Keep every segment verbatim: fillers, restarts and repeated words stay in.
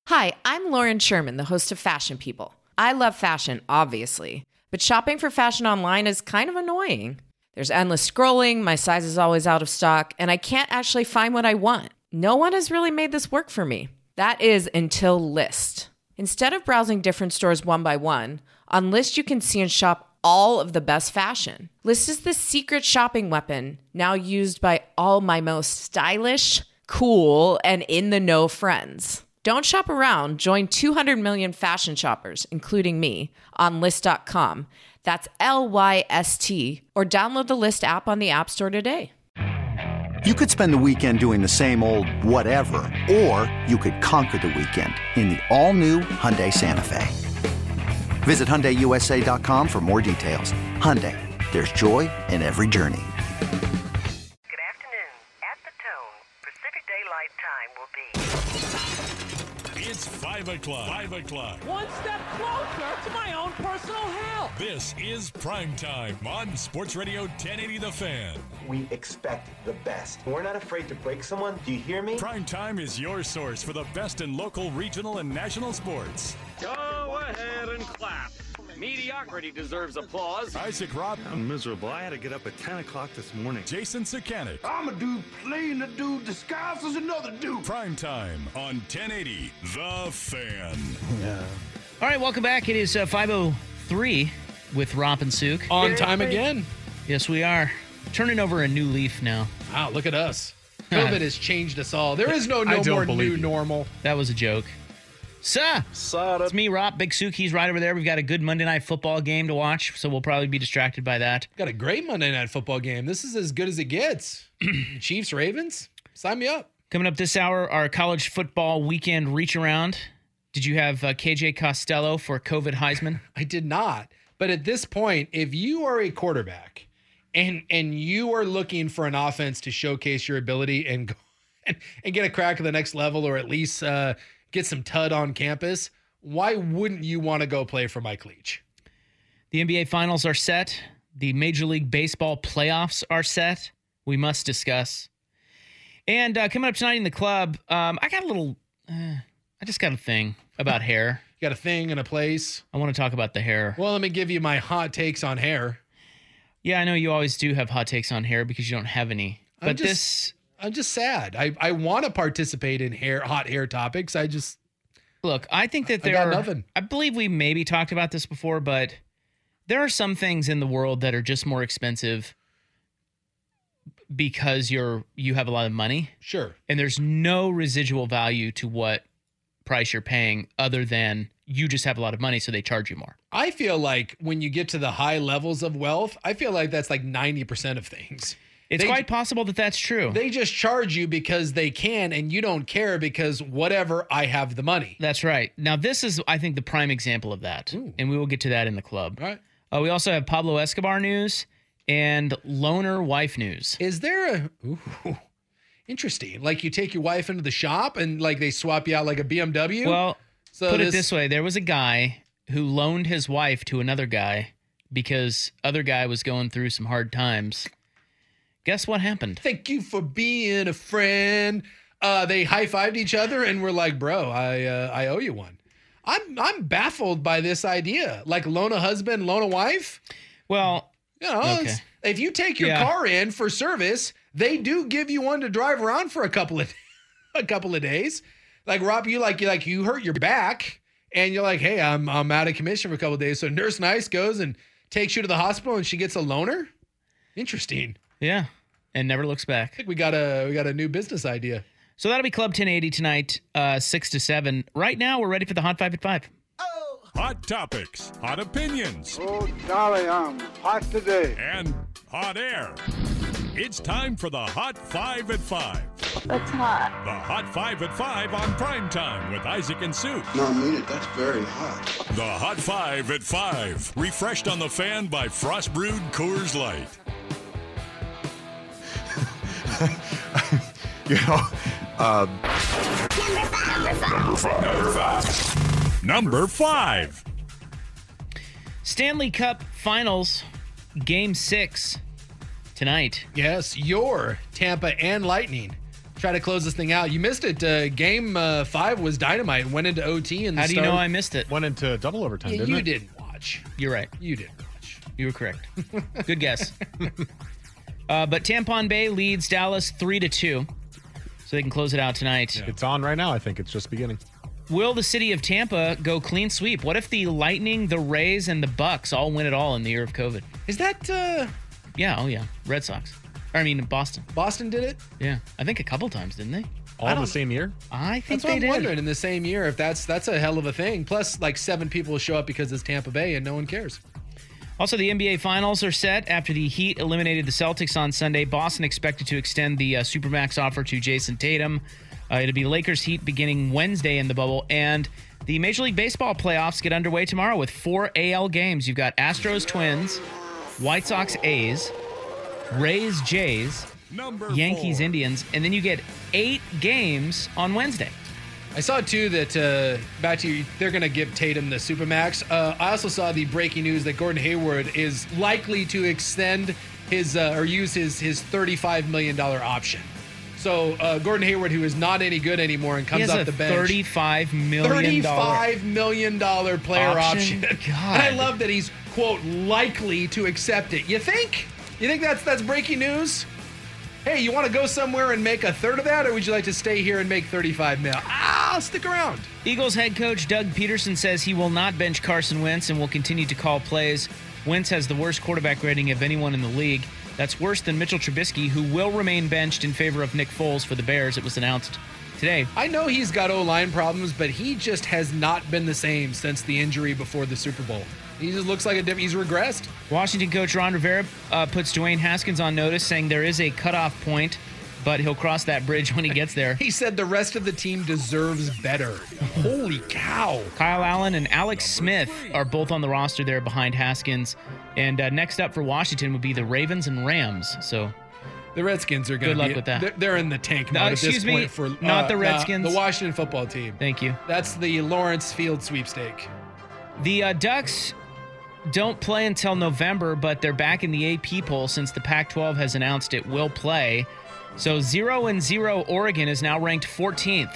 Hi, I'm Lauren Sherman, the host of Fashion People. I love fashion, obviously, but shopping for fashion online is kind of annoying. There's endless scrolling, my size is always out of stock, and I can't actually find what I want. No one has really made this work for me. That is until Lyst. Instead of browsing different stores one by one, on Lyst you can see and shop all of the best fashion. Lyst is the secret shopping weapon, now used by all my most stylish, cool, and in-the-know friends. Don't shop around. Join two hundred million fashion shoppers, including me, on Lyst dot com. That's L Y S T. Or download the Lyst app on the App Store today. You could spend the weekend doing the same old whatever, or you could conquer the weekend in the all-new Hyundai Santa Fe. Visit Hyundai U S A dot com for more details. Hyundai, there's joy in every journey. Good afternoon. At the tone, Pacific Daylight Time will be... It's five o'clock. Five o'clock. One step closer to my own personal hell. This is Prime Time on Sports Radio ten eighty The Fan. We expect the best. We're not afraid to break someone. Do you hear me? Prime Time is your source for the best in local, regional, and national sports. Go ahead and clap. Mediocrity deserves applause. Isaac Robb. I'm miserable. I had to get up at ten o'clock this morning. Jason Sakanik. I'm a dude playing a dude disguised as another dude. Prime Time on ten eighty The Fan. Yeah. All right, welcome back. It is uh, five oh three with Rob and Sook. On time again. Yes, we are. Turning over a new leaf now. Wow, look at us. COVID has changed us all. There is no no more new you. normal. That was a joke. Sir, it's me, Rob, Big Sook. He's right over there. We've got a good Monday Night Football game to watch, so we'll probably be distracted by that. Got a great Monday Night Football game. This is as good as it gets. Chiefs, Ravens, sign me up. Coming up this hour, our college football weekend reach around. Did you have uh, K J Costello for COVID Heisman? I did not. But at this point, if you are a quarterback and and you are looking for an offense to showcase your ability and go, and, and get a crack at the next level, or at least uh, get some T U D on campus, why wouldn't you want to go play for Mike Leach? The N B A Finals are set. The Major League Baseball playoffs are set. We must discuss. And uh, coming up tonight in the club, um, I got a little, uh, I just got a thing about hair. You got a thing and a place. I want to talk about the hair. Well, let me give you my hot takes on hair. Yeah, I know you always do have hot takes on hair because you don't have any. But I'm just, this... I'm just sad. I, I want to participate in hair, hot hair topics. I just... Look, I think that there I got are... nothing. I believe we maybe talked about this before, but there are some things in the world that are just more expensive because you're you have a lot of money. Sure. And there's no residual value to what price you're paying other than you just have a lot of money, so they charge you more. I feel like when you get to the high levels of wealth, I feel like that's like ninety percent of things. It's they, quite possible that that's true. They just charge you because they can, and you don't care because whatever, I have the money. That's right. Now, this is, I think, the prime example of that, Ooh. and we will get to that in the club. All right. Uh, we also have Pablo Escobar news and loner wife news. Is there a... Ooh, interesting. Like you take your wife into the shop and like they swap you out like a B M W? Well, so put this... it this way. There was a guy who loaned his wife to another guy because other guy was going through some hard times. Guess what happened? Thank you for being a friend. Uh, they high-fived each other and were like, bro, I uh, I owe you one. I'm I'm baffled by this idea. Like loan a husband, loan a wife? Well, you know, okay. If you take your yeah. car in for service, they do give you one to drive around for a couple of a couple of days. Like Rob, you like you like you hurt your back and you're like, hey, I'm I'm out of commission for a couple of days. So Nurse Nice goes and takes you to the hospital and she gets a loaner? Interesting. Yeah. And never looks back. I think we got a we got a new business idea. So that'll be Club ten eighty tonight, uh, six to seven. Right now, we're ready for the Hot Five at Five. Oh. Hot topics, hot opinions. Oh, golly, I'm hot today. And hot air. It's time for the Hot Five at Five. That's hot. The Hot Five at Five on Prime Time with Isaac and Sue. No, I mean it. That's very hot. The Hot Five at Five. Refreshed on the Fan by Frost Brewed Coors Light. you know, uh, number five. Number five. Number five. Stanley Cup Finals, Game Six tonight. Yes, your Tampa and Lightning try to close this thing out. You missed it. Uh, game uh, five was dynamite. Went into O T. And how do you know I missed it? Went into double overtime, yeah, didn't you it? didn't watch. You're right. You didn't watch. You were correct. Good guess. uh, but Tampon Bay leads Dallas three to two, so they can close it out tonight. Yeah. It's on right now. I think it's just beginning. Will the city of Tampa go clean sweep? What if the Lightning, the Rays, and the Bucks all win it all in the year of COVID? Is that... Uh... Yeah, oh yeah. Red Sox. Or, I mean, Boston. Boston did it? Yeah. I think a couple times, didn't they? All in the same year? I think that's they what I'm did. wondering, in the same year, if that's that's a hell of a thing. Plus, like, seven people will show up because it's Tampa Bay and no one cares. Also, the N B A Finals are set after the Heat eliminated the Celtics on Sunday. Boston expected to extend the uh, Supermax offer to Jason Tatum. Uh, it'll be Lakers Heat beginning Wednesday in the bubble. And the Major League Baseball playoffs get underway tomorrow with four A L games. You've got Astros Twins, White Sox A's, Rays Jays, Number Yankees four. Indians, and then you get eight games on Wednesday. I saw, too, that uh, back to you, they're going to give Tatum the Supermax. Uh, I also saw the breaking news that Gordon Hayward is likely to extend his uh, or use his, his thirty-five million dollars option. So uh, Gordon Hayward, who is not any good anymore and He comes has off a the bench. thirty-five million dollars thirty-five million dollars player option. option. God. And I love that he's, quote, likely to accept it. You think? You think that's that's breaking news? Hey, you want to go somewhere and make a third of that, or would you like to stay here and make thirty-five mil? Ah, stick around. Eagles head coach Doug Peterson says he will not bench Carson Wentz and will continue to call plays. Wentz has the worst quarterback rating of anyone in the league. That's worse than Mitchell Trubisky, who will remain benched in favor of Nick Foles for the Bears. It was announced today. I know he's got O-line problems, but he just has not been the same since the injury before the Super Bowl. He just looks like a diff- he's regressed. Washington coach Ron Rivera uh, puts Dwayne Haskins on notice, saying there is a cutoff point, but he'll cross that bridge when he gets there. He said the rest of the team deserves better. Holy cow. Kyle Allen and Alex Smith are both on the roster there behind Haskins. And uh, next up for Washington would be the Ravens and Rams. So the Redskins are going to good luck be, with that. They're, they're in the tank mode Uh, at excuse this me, point for not uh, the Redskins. The Washington football team. Thank you. That's the Lawrence Field sweepstake. The uh, Ducks don't play until November, but they're back in the A P poll since the Pac twelve has announced it will play. So zero and zero Oregon is now ranked fourteenth.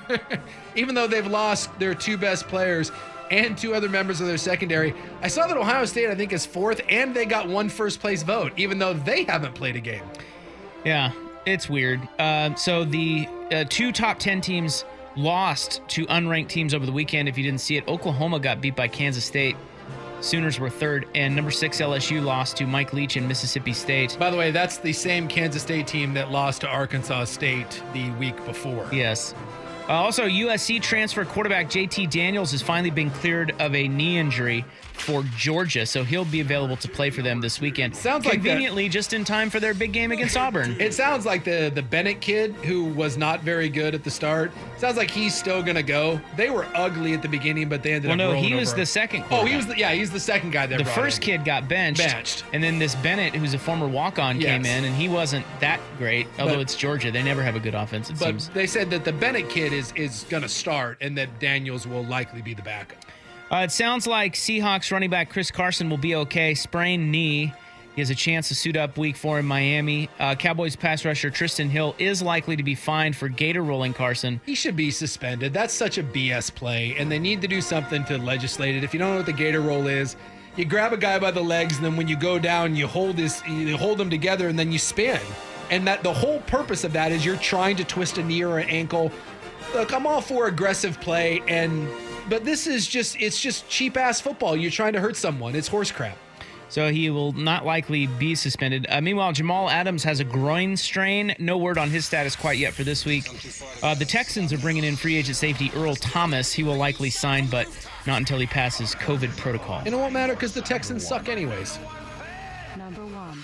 Even though they've lost their two best players and two other members of their secondary, I saw that Ohio State, I think, is fourth, and they got one first place vote, even though they haven't played a game. Yeah, it's weird. Uh, so the uh, two top ten teams lost to unranked teams over the weekend. If you didn't see it, Oklahoma got beat by Kansas State. Sooners were third, and number six L S U lost to Mike Leach in Mississippi State. By the way, that's the same Kansas State team that lost to Arkansas State the week before. Yes. Uh, also, U S C transfer quarterback J T Daniels has finally been cleared of a knee injury for Georgia, so he'll be available to play for them this weekend. Sounds like conveniently just in time for their big game against Auburn. It sounds like the the Bennett kid, who was not very good at the start, sounds like he's still gonna go. They were ugly at the beginning, but they ended well, up no, rolling he was over. the second. Oh, he was the, yeah, he's the second guy there. The first in. kid got benched, benched, and then this Bennett, who's a former walk-on, yes. came in, and he wasn't that great. Although but, it's Georgia, they never have a good offense. It but seems. They said that the Bennett kid is is gonna start, and that Daniels will likely be the backup. Uh, it sounds like Seahawks running back Chris Carson will be okay. Sprained knee. He has a chance to suit up week four in Miami. Uh, Cowboys pass rusher Tristan Hill is likely to be fined for gator rolling Carson. He should be suspended. That's such a B S play, and they need to do something to legislate it. If you don't know what the gator roll is, you grab a guy by the legs, and then when you go down, you hold his, you hold him together, and then you spin. And that the whole purpose of that is you're trying to twist a knee or an ankle. Look, I'm all for aggressive play, and but this is just it's just cheap ass football. You're trying to hurt someone. It's horse crap. So he will not likely be suspended. Uh, meanwhile, Jamal Adams has a groin strain. No word on his status quite yet for this week. Uh, the Texans are bringing in free agent safety Earl Thomas. He will likely sign, but not until he passes COVID protocol. And it won't matter because the Texans suck anyways. Number one.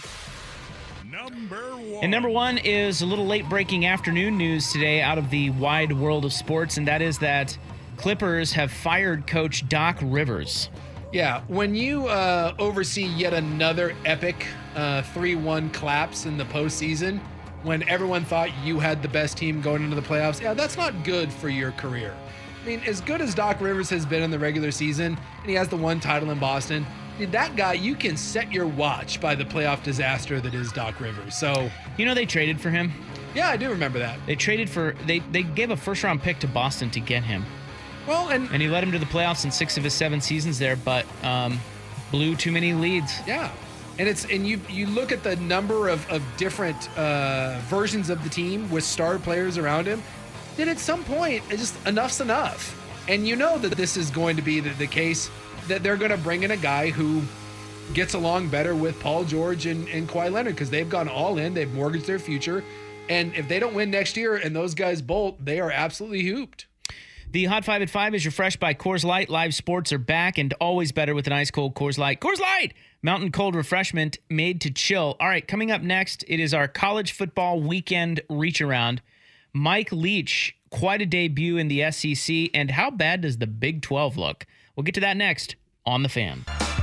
Number one. And number one is a little late-breaking afternoon news today out of the wide world of sports, and that is that Clippers have fired coach Doc Rivers. Yeah, when you uh, oversee yet another epic uh, three one collapse in the postseason, when everyone thought you had the best team going into the playoffs, yeah, that's not good for your career. I mean, as good as Doc Rivers has been in the regular season, and he has the one title in Boston, dude, that guy, you can set your watch by the playoff disaster that is Doc Rivers. So, you know, they traded for him. Yeah, I do remember that. They traded for they they gave a first round pick to Boston to get him. Well, and and he led him to the playoffs in six of his seven seasons there, but um, blew too many leads. Yeah. And it's and you you look at the number of, of different uh, versions of the team with star players around him, then at some point, it's just enough's enough. And you know that this is going to be the, the case, that they're going to bring in a guy who gets along better with Paul George and, and Kawhi Leonard because they've gone all in, they've mortgaged their future. And if they don't win next year and those guys bolt, they are absolutely hooped. The Hot Five at Five is refreshed by Coors Light. Live sports are back and always better with an ice cold Coors Light. Coors Light! Mountain cold refreshment made to chill. All right, coming up next, it is our college football weekend reach around. Mike Leach, quite a debut in the S E C, and how bad does the Big twelve look? We'll get to that next on The Fan.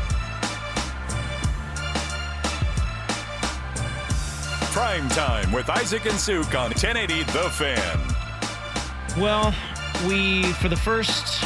Prime Time with Isaac and Suk on ten eighty The Fan. Well, we, for the first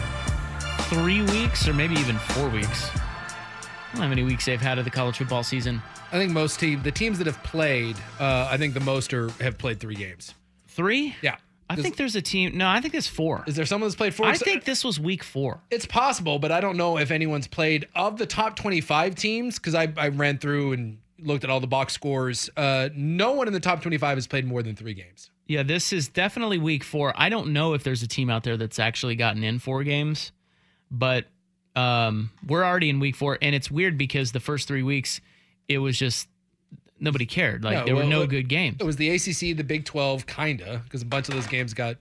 three weeks, or maybe even four weeks, I don't know how many weeks they've had of the college football season. I think most teams, the teams that have played, uh, I think the most are have played three games. Three? Yeah. I think there's a team. No, I think there's four. Is there someone that's played four? I think this was week four. It's possible, but I don't know if anyone's played. Of the top twenty-five teams, because I, I ran through and looked at all the box scores, uh, no one in the top twenty-five has played more than three games. Yeah, this is definitely week four. I don't know if there's a team out there that's actually gotten in four games, but um, we're already in week four, and it's weird because the first three weeks, it was just nobody cared. Like No, there well, were no it- good games. It was the A C C, the Big twelve, kinda, because a bunch of those games got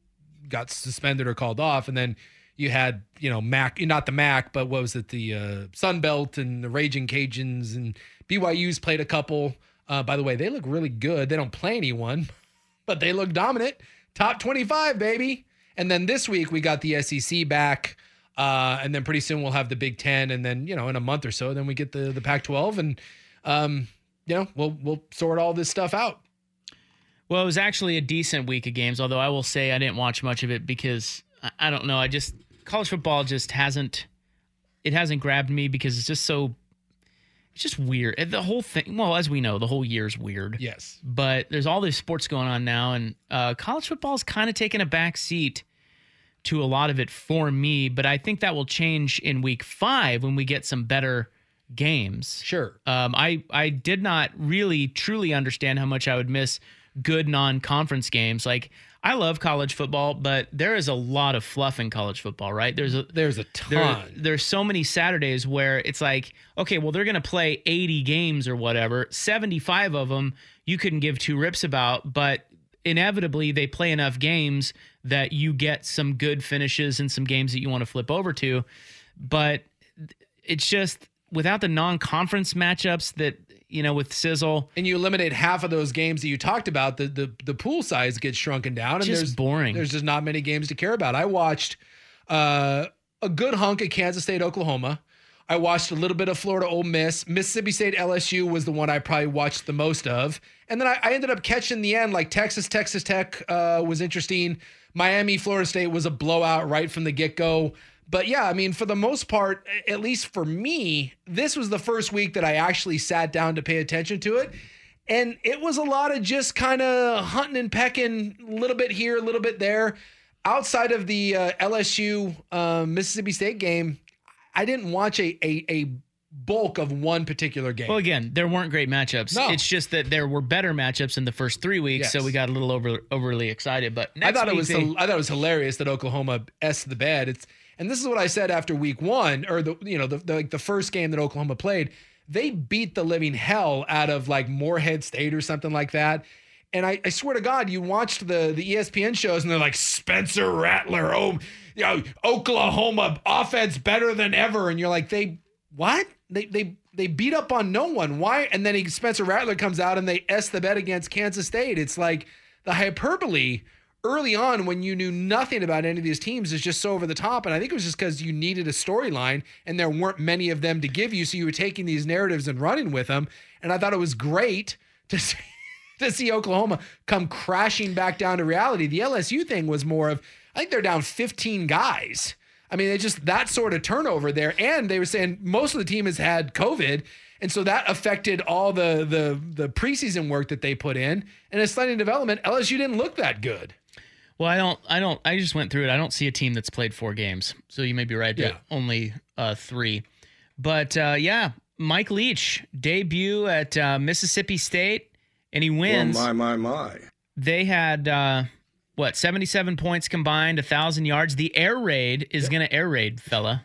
got suspended or called off, and then you had, you know, M A C, not the M A C, but what was it, the uh, Sun Belt and the Raging Cajuns, and B Y U's played a couple. Uh, by the way, they look really good. They don't play anyone, but they look dominant. Top twenty-five, baby. And then this week we got the S E C back, uh, and then pretty soon we'll have the Big Ten, and then, you know, in a month or so, then we get the the Pac twelve, and um, you know, we'll we'll sort all this stuff out. Well, it was actually a decent week of games, although I will say I didn't watch much of it because I, I don't know. I just college football just hasn't it hasn't grabbed me because it's just so it's just weird. The whole thing, well, as we know, the whole year's weird. Yes. But there's all this sports going on now, and uh, college football is kind of taking a back seat to a lot of it for me. But I think that will change in week five when we get some better games. Sure. Um, I I did not really truly understand how much I would miss good non-conference games. Like, I love college football, but there is a lot of fluff in college football, right? There's a there's a ton. There, there's so many Saturdays where it's like, okay, well, they're going to play eighty games or whatever. seventy-five of them you couldn't give two rips about, but inevitably they play enough games that you get some good finishes and some games that you want to flip over to. But it's just without the non-conference matchups that, you know, with Sizzle. And you eliminate half of those games that you talked about, the the, the pool size gets shrunken down. And Just there's boring. There's just not many games to care about. I watched uh, a good hunk at Kansas State, Oklahoma. I watched a little bit of Florida Ole Miss. Mississippi State, L S U was the one I probably watched the most of. And then I, I ended up catching the end, like Texas, Texas Tech uh, was interesting. Miami, Florida State was a blowout right from the get-go. But yeah, I mean, for the most part, at least for me, this was the first week that I actually sat down to pay attention to it. And it was a lot of just kind of hunting and pecking, a little bit here, a little bit there. Outside of the uh, L S U uh, Mississippi State game, I didn't watch a, a a bulk of one particular game. Well, again, there weren't great matchups. No. It's just that there were better matchups in the first three weeks, Yes. so we got a little over overly excited. But I next thought it week was they- I thought it was hilarious that Oklahoma s the bed. It's and this is what I said after week one, or the you know the, the like the first game that Oklahoma played. They beat the living hell out of like Morehead State or something like that. And I, I swear to God, you watched the the E S P N shows and they're like Spencer Rattler, oh, you know, Oklahoma offense better than ever, and you're like, they what? They they they beat up on no one. Why? And then he, Spencer Rattler comes out and they s the bet against Kansas State. It's like the hyperbole early on when you knew nothing about any of these teams is just so over the top. And I think it was just because you needed a storyline and there weren't many of them to give you. So you were taking these narratives and running with them. And I thought it was great to see, to see Oklahoma come crashing back down to reality. The L S U thing was more of, I think they're down fifteen guys. I mean, it's just that sort of turnover there. And they were saying most of the team has had COVID. And so that affected all the the the preseason work that they put in. And in study development, L S U didn't look that good. Well, I don't, I don't, I just went through it. I don't see a team that's played four games. So you may be right, Yeah. only uh, three. But uh, yeah, Mike Leach, debut at uh, Mississippi State, and he wins. Oh, my, my, my. They had, uh, what, seventy-seven points combined, one thousand yards. The air raid is yep. going to air raid, fella.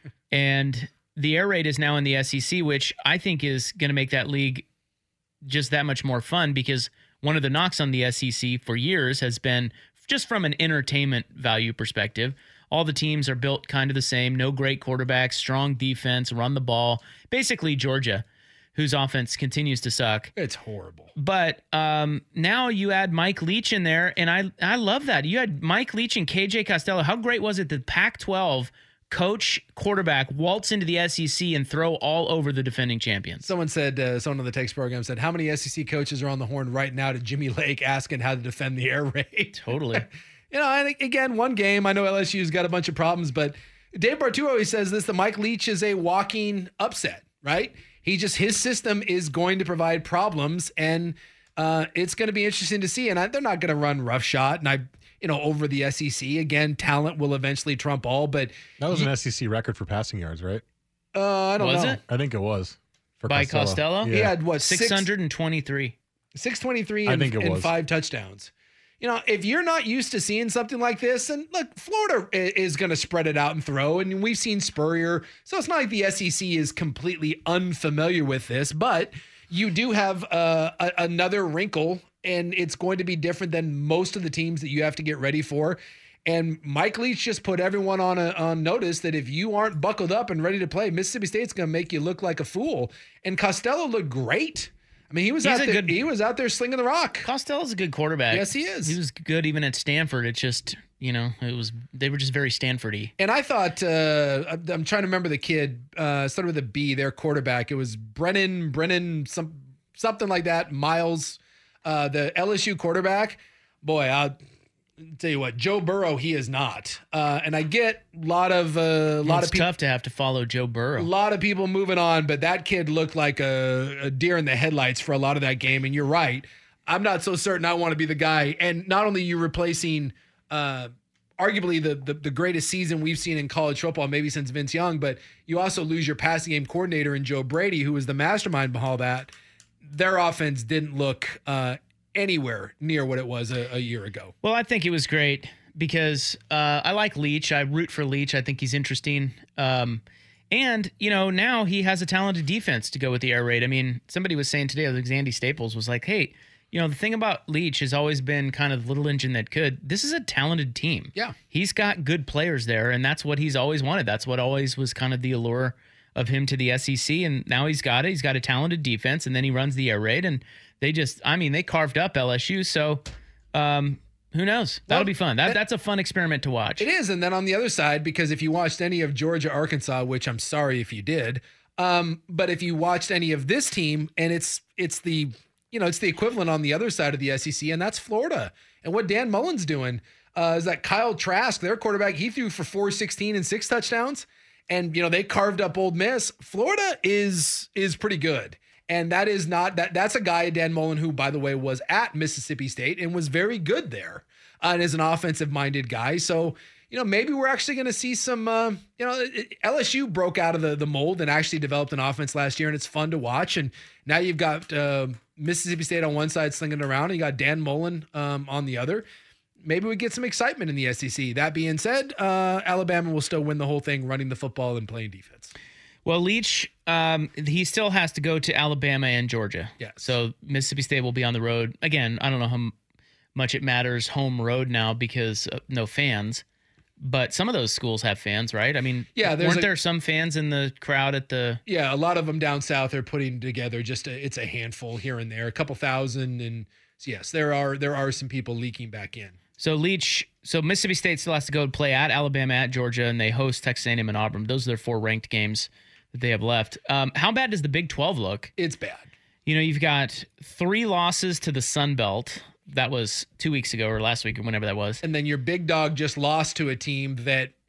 And the air raid is now in the S E C, which I think is going to make that league just that much more fun, because one of the knocks on the S E C for years has been, just from an entertainment value perspective, all the teams are built kind of the same. No great quarterbacks, strong defense, run the ball. Basically Georgia, whose offense continues to suck. It's horrible. But um, now you add Mike Leach in there, and I I love that. You had Mike Leach and K J Costello. How great was it that Pac twelve coach quarterback waltz into the S E C and throw all over the defending champions? Someone said, uh, someone on the text program said, how many S E C coaches are on the horn right now to Jimmy Lake asking how to defend the air raid? Totally. You know, and again, one game, I know L S U's got a bunch of problems, but Dave Bartu always says this, that Mike Leach is a walking upset, right? He just, his system is going to provide problems, and uh, it's going to be interesting to see. And I, they're not going to run roughshod, and I, you know, over the S E C. Again, talent will eventually trump all, but that was you, an S E C record for passing yards, right? Uh, I don't was know. It? I think it was. For By Costello. Costello? Yeah. He had what? six hundred twenty-three. six twenty-three and, I think it and was. five touchdowns. You know, if you're not used to seeing something like this, and look, Florida is going to spread it out and throw, and we've seen Spurrier, so it's not like the S E C is completely unfamiliar with this, but you do have uh, a, another wrinkle, and it's going to be different than most of the teams that you have to get ready for. And Mike Leach just put everyone on a, on notice that if you aren't buckled up and ready to play, Mississippi State's going to make you look like a fool. And Costello looked great. I mean, he was He's out a there. good- he was out there slinging the rock. Costello's a good quarterback. Yes, he is. He was good even at Stanford. It's just, you know, it was they were just very Stanford-y. And I thought, uh, I'm trying to remember the kid, uh, started with a B, their quarterback. It was Brennan, Brennan, some something like that. Miles, uh, the L S U quarterback. Boy, I'll tell you what, Joe Burrow, he is not. Uh, and I get a lot of, a uh, lot It's of people. tough to have to follow Joe A Burrow. lot of people moving on, but that kid looked like a, a deer in the headlights for a lot of that game. And you're right. I'm not so certain I want to be the guy. And not only you replacing uh, arguably the, the the greatest season we've seen in college football, maybe since Vince Young, but you also lose your passing game coordinator in Joe Brady, who was the mastermind behind all that. Their offense didn't look uh, anywhere near what it was a, a year ago. Well, I think it was great because uh, I like Leach. I root for Leach. I think he's interesting. Um, and, you know, now he has a talented defense to go with the air raid. I mean, somebody was saying today, like Zandy Staples was like, hey, you know, the thing about Leach has always been kind of the little engine that could. This is a talented team. Yeah. He's got good players there, and that's what he's always wanted. That's what always was kind of the allure of him to the S E C, and now he's got it. He's got a talented defense, and then he runs the air raid, and they just, I mean, they carved up L S U, so um, who knows? That'll Well, be fun. That, that- that's a fun experiment to watch. It is. And then on the other side, because if you watched any of Georgia, Arkansas, which I'm sorry if you did, um, but if you watched any of this team, and it's it's the, you know, it's the equivalent on the other side of the S E C, and that's Florida. And what Dan Mullen's doing uh, is that Kyle Trask, their quarterback, he threw for four sixteen and six touchdowns. And, you know, they carved up Ole Miss. Florida is is pretty good. And that is not, that that's a guy, Dan Mullen, who, by the way, was at Mississippi State and was very good there uh, and is an offensive-minded guy. So, you know, maybe we're actually going to see some, uh, you know, it, L S U broke out of the, the mold and actually developed an offense last year, and it's fun to watch. And now you've got uh, Mississippi State on one side slinging it around, and you got Dan Mullen um, on the other. Maybe we get some excitement in the S E C. That being said, uh, Alabama will still win the whole thing running the football and playing defense. Well, Leach, um, he still has to go to Alabama and Georgia. Yes. So Mississippi State will be on the road. Again, I don't know how m- much it matters home road now because uh, no fans. But some of those schools have fans, right? I mean, Yeah, there's weren't a- there some fans in the crowd at the... Yeah, a lot of them down south are putting together just a, it's a handful here and there, a couple thousand. And yes, there are there are some people leaking back in. So Leach, so Mississippi State still has to go play at Alabama, at Georgia, and they host Texas A and M and Auburn. Those are their four ranked games that they have left. Um, how bad does the Big twelve look? It's bad. You know, you've got three losses to the Sun Belt. That was two weeks ago or last week or whenever that was. And then your big dog just lost to a team that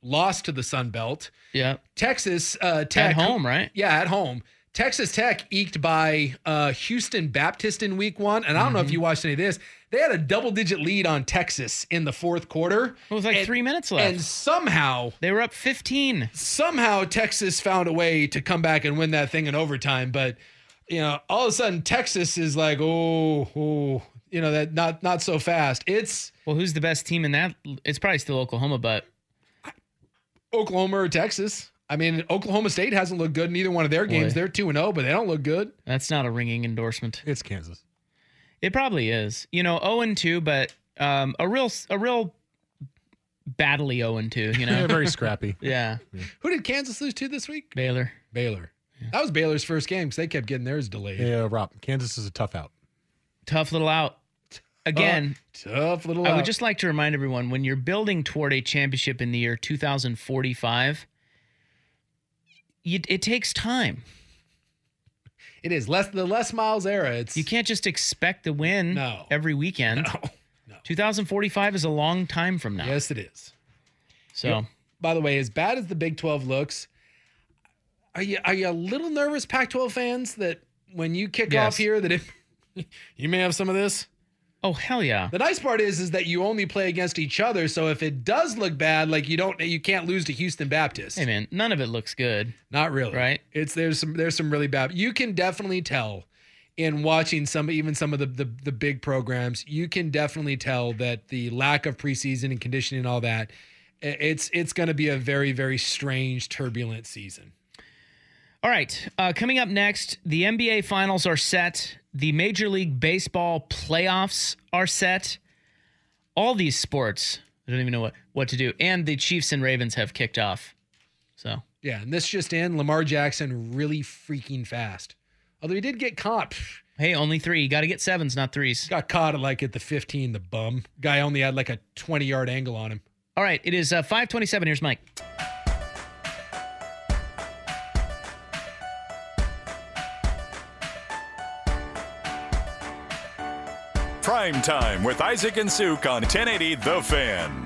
lost to the Sun Belt. Yeah. Texas uh, Tech. At home, right? Yeah, at home. Texas Tech eked by uh, Houston Baptist in week one. And I don't mm-hmm. know if you watched any of this. They had a double-digit lead on Texas in the fourth quarter. It was like and, three minutes left. And somehow... They were up fifteen. Somehow Texas found a way to come back and win that thing in overtime. But, you know, all of a sudden Texas is like, oh, oh, you know, that not not so fast. It's... Well, who's the best team in that? It's probably still Oklahoma, but... Oklahoma or Texas. I mean, Oklahoma State hasn't looked good in either one of their games. Boy. They're two and oh, but they don't look good. That's not a ringing endorsement. It's Kansas. It probably is. You know, oh and two, but um, a real a real battly oh and two, you know? Yeah, very scrappy. Yeah. yeah. Who did Kansas lose to this week? Baylor. Baylor. Yeah. That was Baylor's first game because they kept getting theirs delayed. Yeah, Rob, Kansas is a tough out. Tough little out. Again, uh, tough little I out. would just like to remind everyone, when you're building toward a championship in the year two thousand forty-five, you, it takes time. It is less the Les Miles era. It's you can't just expect to win no. every weekend. No, no. two thousand forty-five is a long time from now. Yes, it is. So, yep. By the way, as bad as the Big twelve looks, are you are you a little nervous, Pac twelve fans, that when you kick yes. off here, that if you may have some of this? Oh, hell yeah. The nice part is, is that you only play against each other. So if it does look bad, like you don't, you can't lose to Houston Baptist. Hey man, none of it looks good. Not really. Right. It's there's some, there's some really bad. You can definitely tell in watching some, even some of the, the, the big programs, you can definitely tell that the lack of preseason and conditioning and all that, it's, it's going to be a very, very strange, turbulent season. All right. Uh, coming up next, the N B A finals are set. The Major League Baseball playoffs are set. All these sports, I don't even know what, what to do. And the Chiefs and Ravens have kicked off. So yeah, and this just in, Lamar Jackson really freaking fast. Although he did get caught. Hey, only three. You got to get sevens, not threes. Got caught at like at the fifteen, the bum. Guy only had like a twenty-yard angle on him. All right, it is uh, five twenty-seven. Here's Mike. Prime Time with Isaac and Suk on ten eighty The Fan.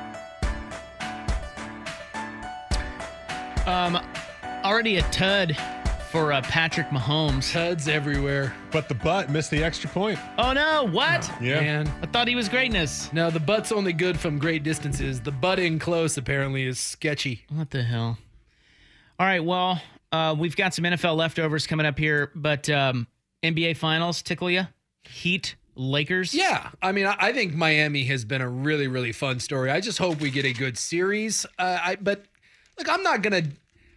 Um, already a tud for uh, Patrick Mahomes. Tuds everywhere. But the butt missed the extra point. Oh, no. What? Oh, yeah. Man. I thought he was greatness. No, the butt's only good from great distances. The butt in close, apparently, is sketchy. What the hell? All right, well, uh, we've got some N F L leftovers coming up here, but um, N B A Finals, tickle ya? Heat, Lakers? Yeah. I mean, I think Miami has been a really, really fun story. I just hope we get a good series. Uh, I But, look, I'm not going to...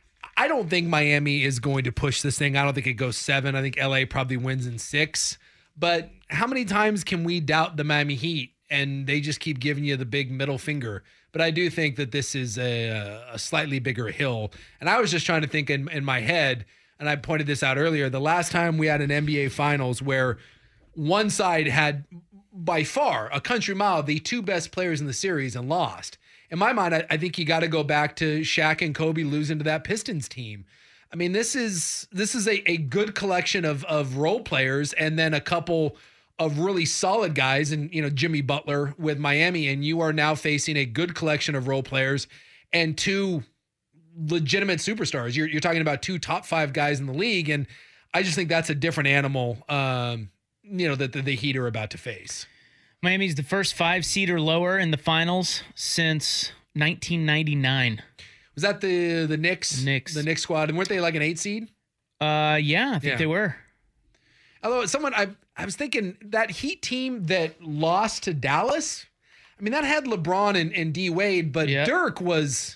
I don't think Miami is going to push this thing. I don't think it goes seven. I think L A probably wins in six. But how many times can we doubt the Miami Heat and they just keep giving you the big middle finger? But I do think that this is a, a slightly bigger hill. And I was just trying to think in, in my head, and I pointed this out earlier, the last time we had an N B A Finals where one side had by far a country mile the two best players in the series and lost. In my mind, I, I think you got to go back to Shaq and Kobe losing to that Pistons team. I mean, this is this is a, a good collection of of role players and then a couple of really solid guys, and you know Jimmy Butler with Miami, and you are now facing a good collection of role players and two legitimate superstars. You're you're talking about two top five guys in the league, and I just think that's a different animal. Um, you know that the, the Heat are about to face. Miami's the first five seed or lower in the finals since nineteen ninety-nine. Was that the the Knicks? Knicks. The Knicks squad. And weren't they like an eight seed? Uh, yeah, I think Yeah. they were. Although someone, I I was thinking that Heat team that lost to Dallas, I mean, that had LeBron and, and D Wade, but Yep. Dirk was,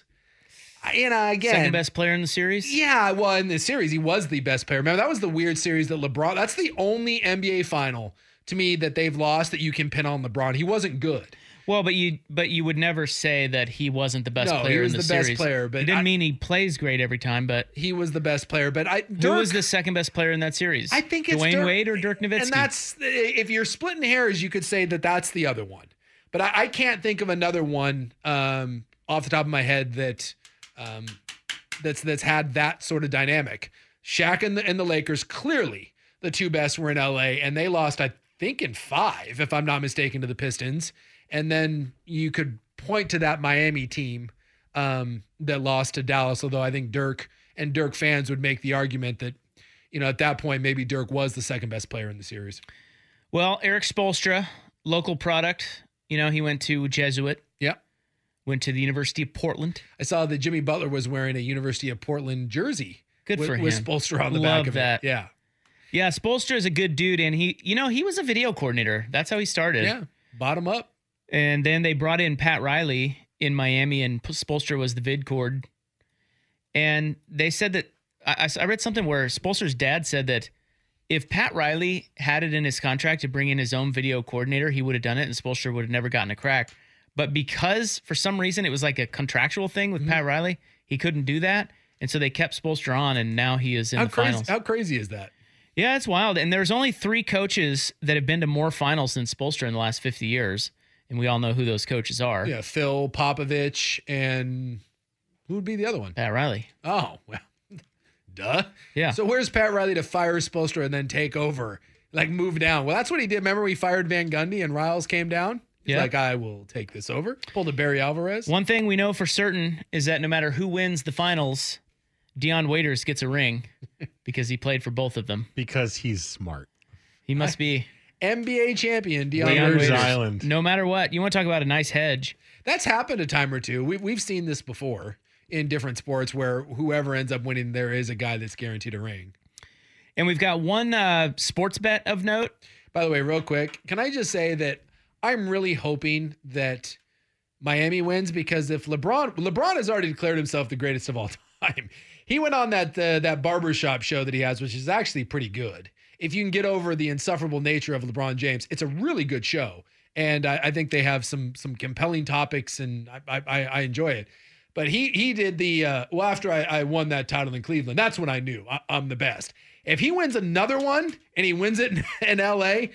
you know, again. Second best player in the series? Yeah, well, in the series, he was the best player. Remember, that was the weird series that LeBron, that's the only N B A final to me that they've lost that you can pin on LeBron. He wasn't good. Well, but you but you would never say that he wasn't the best No, he player was in the, the best series. player, but it didn't I- mean he plays great every time. But He was the best player, but I, who Dirk, was the second best player in that series? I think it's Dwayne Dirk, Wade or Dirk Nowitzki. And that's, if you're splitting hairs, you could say that that's the other one. But I, I can't think of another one um, off the top of my head that um, that's that's had that sort of dynamic. Shaq and the, and the Lakers, clearly the two best were in L A, and they lost, I think, in five, if I'm not mistaken, to the Pistons. And then you could point to that Miami team um, that lost to Dallas. Although I think Dirk and Dirk fans would make the argument that, you know, at that point, maybe Dirk was the second best player in the series. Well, Eric Spoelstra, local product. You know, he went to Jesuit. Yeah. Went to the University of Portland. I saw that Jimmy Butler was wearing a University of Portland jersey. Good with, for him. With Spoelstra on the Love back of that. it. Yeah. Yeah, Spoelstra is a good dude, and he, you know, he was a video coordinator. That's how he started. Yeah. Bottom up. And then they brought in Pat Riley in Miami, and Spoelstra was the vid cord. And they said that I, I read something where Spoelstra's dad said that if Pat Riley had it in his contract to bring in his own video coordinator, he would have done it, and Spoelstra would have never gotten a crack. But because for some reason it was like a contractual thing with mm-hmm. Pat Riley, he couldn't do that, and so they kept Spoelstra on, and now he is in how the crazy, finals. How crazy is that? Yeah, it's wild. And there's only three coaches that have been to more finals than Spoelstra in the last fifty years, and we all know who those coaches are. Yeah, Phil Popovich, and who would be the other one? Pat Riley. Oh, well. Duh. Yeah. So where's Pat Riley to fire Spoelstra and then take over, like move down? Well, that's what he did. Remember we fired Van Gundy and Riles came down? He's yeah. like, I will take this over. Pulled a Barry Alvarez. One thing we know for certain is that no matter who wins the finals, Dion Waiters gets a ring because he played for both of them. Because he's smart. He must be. N B A champion, Dion Waiters Waiters. Island. No matter what. You want to talk about a nice hedge. That's happened a time or two. We, we've seen this before in different sports where whoever ends up winning, there is a guy that's guaranteed a ring. And we've got one uh, sports bet of note. By the way, real quick, can I just say that I'm really hoping that Miami wins, because if LeBron, LeBron has already declared himself the greatest of all time. He went on that uh, that barbershop show that he has, which is actually pretty good. If you can get over the insufferable nature of LeBron James, it's a really good show. And I, I think they have some some compelling topics, and I, I, I enjoy it. But he he did the, uh, well, after I, I won that title in Cleveland, that's when I knew I, I'm the best. If he wins another one and he wins it in, in L A,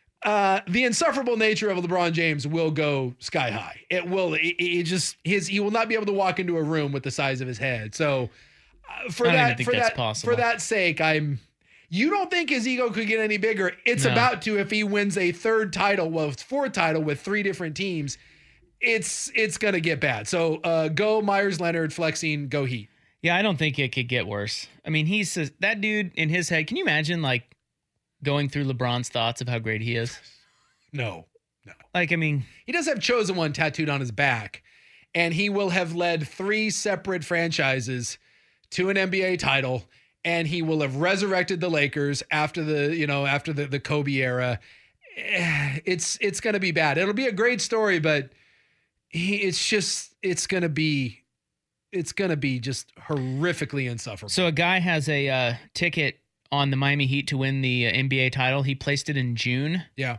uh, the insufferable nature of LeBron James will go sky high. It will, it, it just, his, he will not be able to walk into a room with the size of his head. So uh, for I don't that, even think for that's that, possible. for that sake, I'm, you don't think his ego could get any bigger? It's No. about to, if he wins a third title, well, fourth title with three different teams, it's it's going to get bad. So uh, go Myers Leonard flexing, go Heat. Yeah, I don't think it could get worse. I mean, he's that dude in his head. Can you imagine like going through LeBron's thoughts of how great he is? No, no. Like, I mean, he does have Chosen One tattooed on his back, and he will have led three separate franchises to an N B A title, and he will have resurrected the Lakers after the, you know, after the, the Kobe era. It's it's going to be bad. It'll be a great story, but he, it's just it's going to be it's going to be just horrifically insufferable. So a guy has a uh, ticket on the Miami Heat to win the uh, N B A title. He placed it in June. Yeah.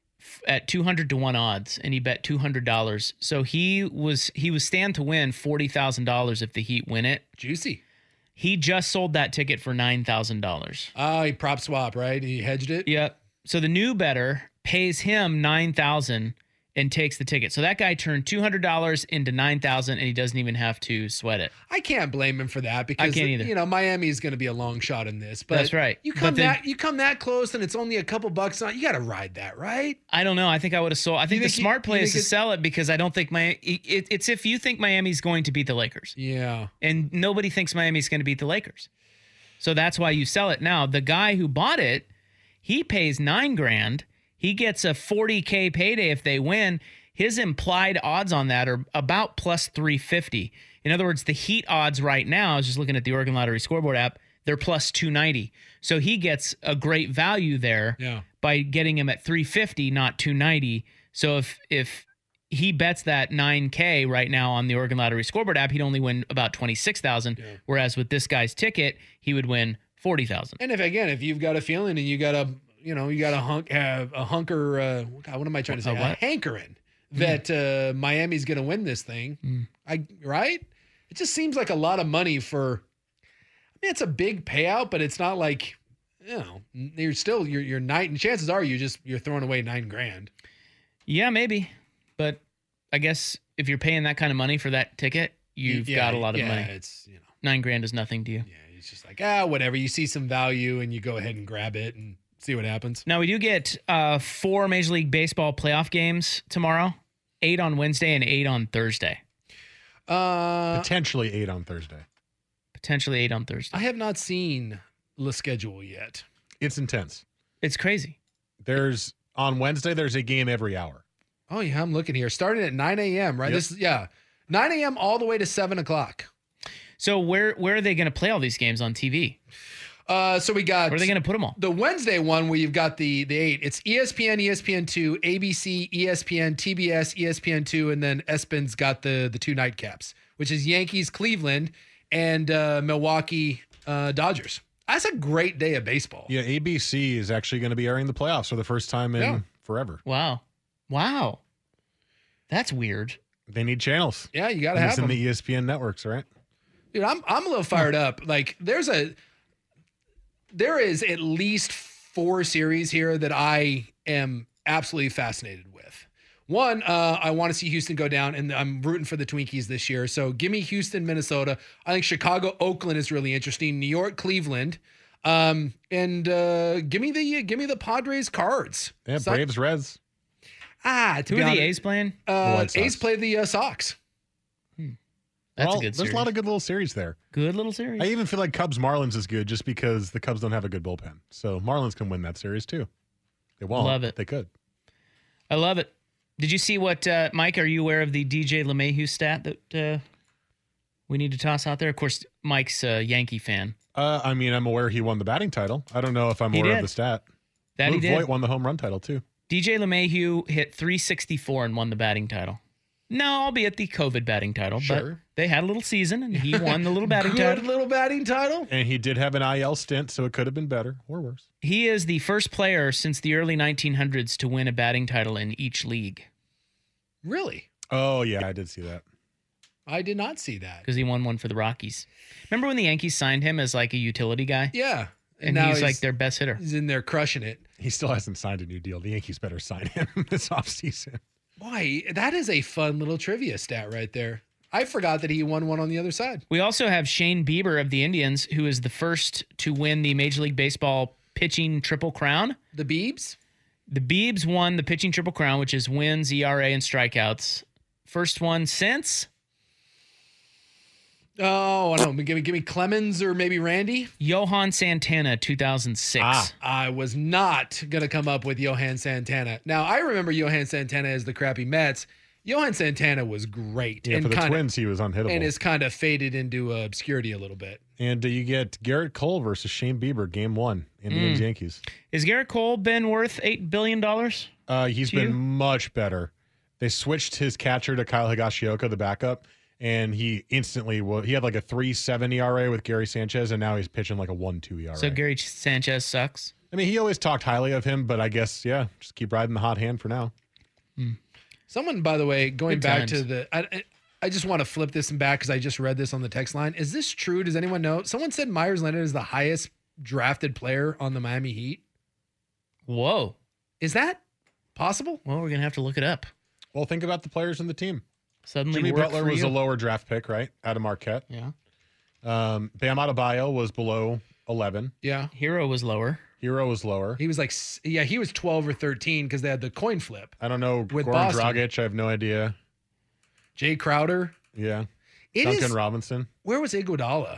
At two hundred to one odds, and he bet two hundred dollars. So he was he was stand to win forty thousand dollars if the Heat win it. Juicy. He just sold that ticket for nine thousand dollars. Oh, he prop swap, right? He hedged it? Yep. So the new bettor pays him nine thousand dollars and takes the ticket. So that guy turned two hundred dollars into nine thousand dollars, and he doesn't even have to sweat it. I can't blame him for that, because I can't either. You know, Miami is going to be a long shot in this. But that's right. You come But then- that you come that close, and it's only a couple bucks on. You got to ride that, right? I don't know. I think I would have sold. I think, think the you- smart play you is to think it- sell it, because I don't think my it, it's if you think Miami's going to beat the Lakers. Yeah. And nobody thinks Miami's going to beat the Lakers. So that's why you sell it. Now, the guy who bought it, he pays nine grand. He gets a forty K payday if they win. His implied odds on that are about plus three fifty. In other words, the Heat odds right now, I was just looking at the Oregon Lottery scoreboard app, they're plus two ninety. So he gets a great value there Yeah. by getting him at three fifty, not two ninety. So if if he bets that nine K right now on the Oregon Lottery scoreboard app, he'd only win about twenty-six thousand. Yeah. Whereas with this guy's ticket, he would win forty thousand. And if again, if you've got a feeling and you got a, you know, you got a hunk, have a hunker. Uh, God, what am I trying to say? A A, what? hankering that uh, Miami's going to win this thing. Mm. I right? It just seems like a lot of money for. I mean, it's a big payout, but it's not like, you know, you're still you're you're nine. And chances are you just you're throwing away nine grand. Yeah, maybe. But I guess if you're paying that kind of money for that ticket, you've Yeah, got a lot of yeah, money. It's, you know, Nine grand is nothing to you. yeah, it's just like, ah, whatever. You see some value and you go ahead and grab it and see what happens. Now, we do get uh, four Major League Baseball playoff games tomorrow, eight on Wednesday and eight on Thursday. Uh, Potentially eight on Thursday. Potentially eight on Thursday. I have not seen the schedule yet. It's intense. It's crazy. There's on Wednesday. There's a game every hour. Oh yeah, I'm looking here. Starting at nine a.m. Right? Yep. This yeah, nine a.m. all the way to seven o'clock. So where where are they going to play all these games on T V? Uh, so we got. Where are they going to put them all? The Wednesday one where you've got the the eight. It's E S P N, E S P N two, A B C, E S P N, T B S, E S P N two, and then ESPN's got the the two nightcaps, which is Yankees, Cleveland, and uh, Milwaukee uh, Dodgers. That's a great day of baseball. Yeah, A B C is actually going to be airing the playoffs for the first time in Yeah. forever. Wow. Wow. That's weird. They need channels. Yeah, you got to And have it's in them. the E S P N networks, right? Dude, I'm I'm a little fired up. Like there's a there is at least four series here that I am absolutely fascinated with. One, uh, I want to see Houston go down, and I'm rooting for the Twinkies this year. So give me Houston, Minnesota. I think Chicago, Oakland is really interesting. New York, Cleveland, um, and uh, give me the give me the Padres, Cards. Yeah, So- Braves, Reds. Ah, to Who be are the honest, A's playing? The Uh, White Sox. A's play the uh, Sox. That's Well, a good There's series. a lot of good little series there. Good little series. I even feel like Cubs Marlins is good just because the Cubs don't have a good bullpen. So Marlins can win that series too. They won't. Love it. They could. I love it. Did you see what, uh, Mike, are you aware of the D J LeMahieu stat that uh, we need to toss out there? Of course, Mike's a Yankee fan. Uh, I mean, I'm aware he won the batting title. I don't know if I'm He aware did. of the stat. That Luke he did. Voit won the home run title too. D J LeMahieu hit three sixty-four and won the batting title. No, albeit the COVID batting title, but Sure. they had a little season and he won the little batting Good title. little batting title. And he did have an I L stint, so it could have been better or worse. He is the first player since the early nineteen hundreds to win a batting title in each league Really? Oh yeah, I did see that. I did not see that. because he won one for the Rockies. Remember when the Yankees signed him as like a utility guy? Yeah. And, now he's, like their best hitter. He's in there crushing it. He still hasn't signed a new deal. The Yankees better sign him this offseason. Boy, that is a fun little trivia stat right there. I forgot that he won one on the other side. We also have Shane Bieber of the Indians, who is the first to win the Major League Baseball pitching triple crown. The Biebs? The Biebs won the pitching triple crown, which is wins, E R A, and strikeouts. First one since Oh, I don't know. Give me, give me Clemens or maybe Randy. Johan Santana, two thousand six. Ah. I was not going to come up with Johan Santana. Now, I remember Johan Santana as the crappy Mets. Johan Santana was great. Yeah, and for the kinda, Twins, he was unhittable. And has kind of faded into uh, obscurity a little bit. And uh, you get Garrett Cole versus Shane Bieber, game one, Indians Mm. Yankees. Is Garrett Cole been worth eight billion dollars? Uh, he's To been you? much better. They switched his catcher to Kyle Higashioka, the backup, and he instantly wa- he had like a three seven E R A with Gary Sanchez, and now he's pitching like a one two E R A. So Gary Sanchez sucks. I mean, he always talked highly of him, but I guess yeah, just keep riding the hot hand for now. Someone, by the way, going Good back times. to the, I, I- I just want to flip this and back because I just read this on the text line. Is this true? Does anyone know? Someone said Myers Leonard is the highest drafted player on the Miami Heat. Whoa. Is that possible? Well, we're going to have to look it up. Well, think about the players in the team. Suddenly Jimmy work Butler for was you. a lower draft pick, right? Out of Marquette. Yeah. Um, Bam Adebayo was below eleven. Yeah. Hero was lower. Hero was lower. He was like, s- yeah, he was twelve or thirteen because they had the coin flip. I don't know. With Goran Boston. Dragic, I have no idea. Jay Crowder. Yeah. It Duncan is- Robinson. Where was Iguodala?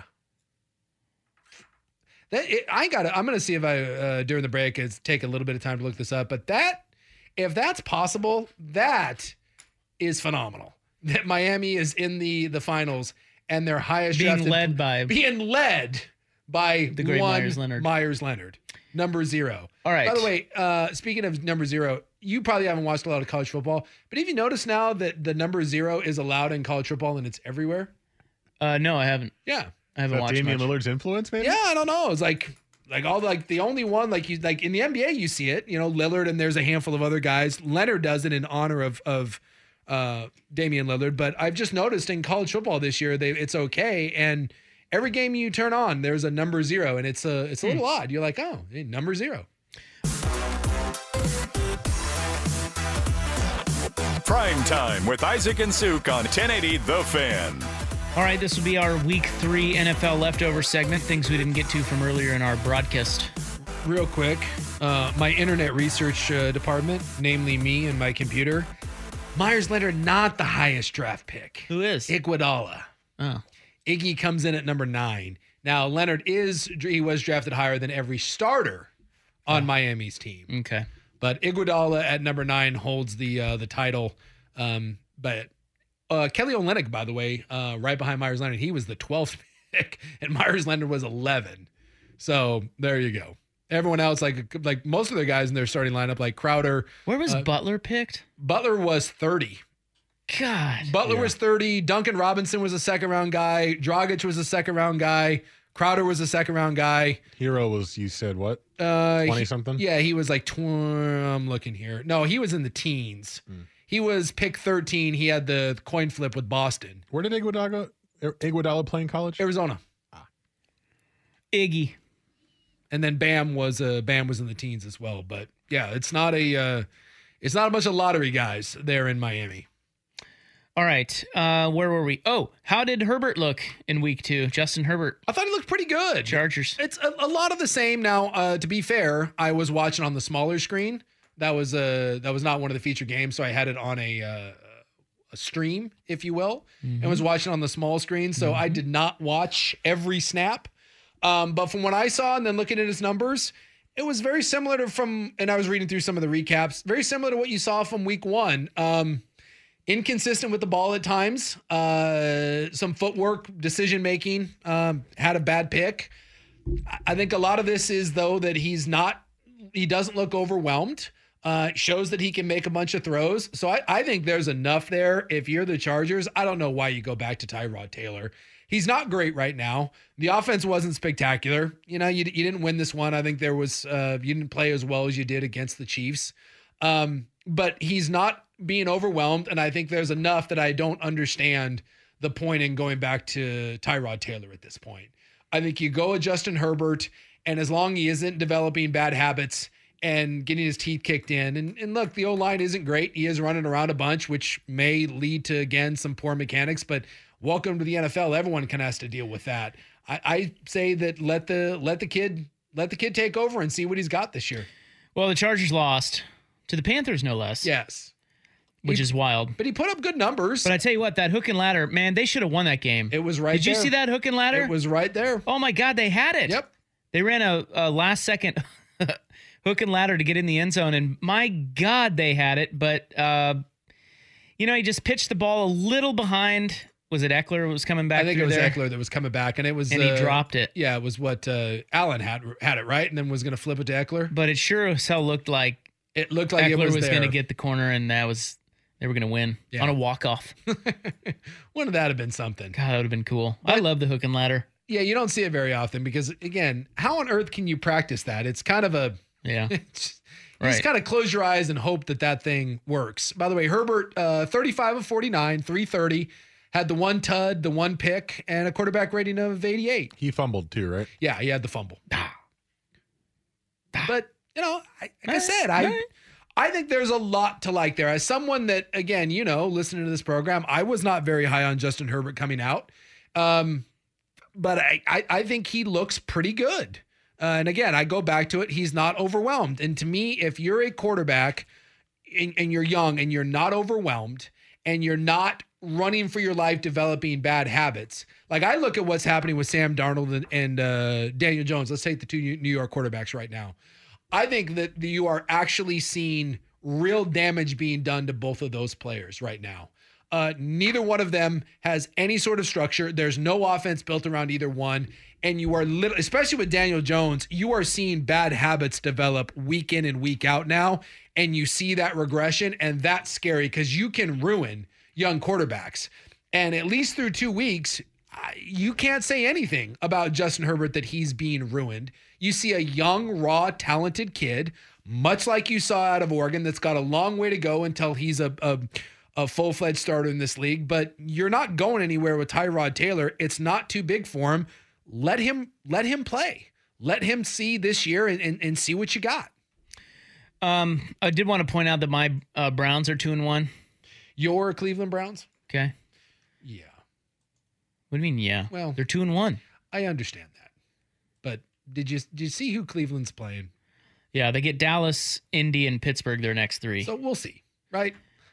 That it, I got. I'm gonna see if I uh, during the break is take a little bit of time to look this up. But that, if that's possible, that is phenomenal. That Miami is in the the finals and their highest Being drafted- led by- being led by The great one Myers Leonard. Myers Leonard, number zero. All right. By the way, uh, speaking of number zero, you probably haven't watched a lot of college football, but have you noticed now that the number zero is allowed in college football and it's everywhere? Uh, no, I haven't. Yeah. I haven't Is that watched Damian much. Lillard's influence, maybe? Yeah, I don't know. It's like like all like the only one like you like in the N B A you see it, you know, Lillard and there's a handful of other guys. Leonard does it in honor of of uh Damian Lillard, but I've just noticed in college football this year they it's okay and every game you turn on there's a number zero and it's a it's a little odd. You're like, "Oh, hey, number zero." Prime Time with Isaac and Suk on ten eighty The Fan. All right, this will be our week three N F L leftover segment, things we didn't get to from earlier in our broadcast. Real quick, uh, my internet research uh, department, namely me and my computer, Myers Leonard, not the highest draft pick. Who is? Iguodala. Oh. Iggy comes in at number nine. Now, Leonard is, he was drafted higher than every starter on oh. Miami's team. Okay. But Iguodala at number nine holds the uh, the title. Um, but uh, Kelly Olynyk, by the way, uh, right behind Myers Leonard, he was the twelfth pick, and Myers Leonard was eleven. So there you go. Everyone else, like like most of their guys in their starting lineup, like Crowder. Where was uh, Butler picked? Butler was thirty. God. Butler Yeah. was thirty. Duncan Robinson was a second round guy. Dragic was a second round guy. Crowder was a second round guy. Hero was, you said what? Uh, twenty he- something? Yeah, he was like, tw- I'm looking here. No, he was in the teens. Hmm. He was pick thirteen. He had the coin flip with Boston. Where did Iguodala, Iguodala play in college? Arizona. Iggy. And then Bam was uh, Bam was in the teens as well. But yeah, it's not a uh, it's not a bunch of lottery guys there in Miami. All right. Uh, where were we? Oh, how did Herbert look in week two? Justin Herbert. I thought he looked pretty good. Chargers. It's a, a lot of the same. Now, uh, to be fair, I was watching on the smaller screen. That was uh, that was not one of the feature games, so I had it on a uh, a stream, if you will, Mm-hmm. and was watching on the small screen. So I did not watch every snap. Um, but from what I saw and then looking at his numbers, it was very similar to from, and I was reading through some of the recaps, very similar to what you saw from week one. Um, inconsistent with the ball at times, uh, some footwork, decision making, um, had a bad pick. I think a lot of this is, though, that he's not, he doesn't look overwhelmed. Uh, shows that he can make a bunch of throws. So I, I think there's enough there. If you're the Chargers, I don't know why you go back to Tyrod Taylor. He's not great right now. The offense wasn't spectacular. You know, you, you didn't win this one. I think there was, uh, you didn't play as well as you did against the Chiefs. Um, but he's not being overwhelmed. And I think there's enough that I don't understand the point in going back to Tyrod Taylor at this point. I think you go with Justin Herbert, and as long as he isn't developing bad habits and getting his teeth kicked in, and, and look, the O-line isn't great. He is running around a bunch, which may lead to, again, some poor mechanics, but welcome to the N F L. Everyone can has to deal with that. I, I say that let the let the kid let the kid take over and see what he's got this year. Well, the Chargers lost to the Panthers, no less. Yes. Which He- is wild. But he put up good numbers. But I tell you what, that hook and ladder, man, they should have won that game. It was right Did you there. see that hook and ladder? It was right there. Oh, my God, they had it. Yep. They ran a, a last-second hook and ladder to get in the end zone, and my God, they had it. But, uh, you know, he just pitched the ball a little behind. Was it Eckler who was coming back I think through it was there? Eckler that was coming back, and it was And he uh, dropped it. Yeah, it was what uh, Allen had had it right, and then was going to flip it to Eckler. But it sure as hell looked like It looked like Eckler it was, was, there. going to get the corner, and that was they were going to win Yeah. on a walk-off. Wouldn't that have been something? God, that would have been cool. I love the hook and ladder. Yeah, you don't see it very often because, again, how on earth can you practice that? It's kind of a Yeah. it's, you Right. just kind of close your eyes and hope that that thing works. By the way, Herbert, uh, thirty-five of forty-nine, three thirty, had the one T U D, the one pick, and a quarterback rating of eighty-eight. He fumbled too, right? Yeah, he had the fumble. But, you know, I, like I said, I I think there's a lot to like there. As someone that, again, you know, listening to this program, I was not very high on Justin Herbert coming out. Um, but I, I, I think he looks pretty good. Uh, and again, I go back to it. He's not overwhelmed. And to me, if you're a quarterback and, and you're young and you're not overwhelmed and you're not running for your life, developing bad habits, like I look at what's happening with Sam Darnold and, and uh, Daniel Jones. Let's take the two New York quarterbacks right now. I think that you are actually seeing real damage being done to both of those players right now. Uh, neither one of them has any sort of structure. There's no offense built around either one. And you are, lit- especially with Daniel Jones, you are seeing bad habits develop week in and week out now. And you see that regression, and that's scary because you can ruin young quarterbacks. And at least through two weeks, I- you can't say anything about Justin Herbert that he's being ruined. You see a young, raw, talented kid, much like you saw out of Oregon, that's got a long way to go until he's a, a, a full-fledged starter in this league. But you're not going anywhere with Tyrod Taylor. It's not too big for him. Let him let him play. Let him see this year and, and, and see what you got. Um, I did want to point out that my uh, Browns are two and one. Your Cleveland Browns? Okay. Yeah. What do you mean? Yeah. Well, they're two and one. I understand that, but did you did you see who Cleveland's playing? Yeah, they get Dallas, Indy, and Pittsburgh their next three. So we'll see, right?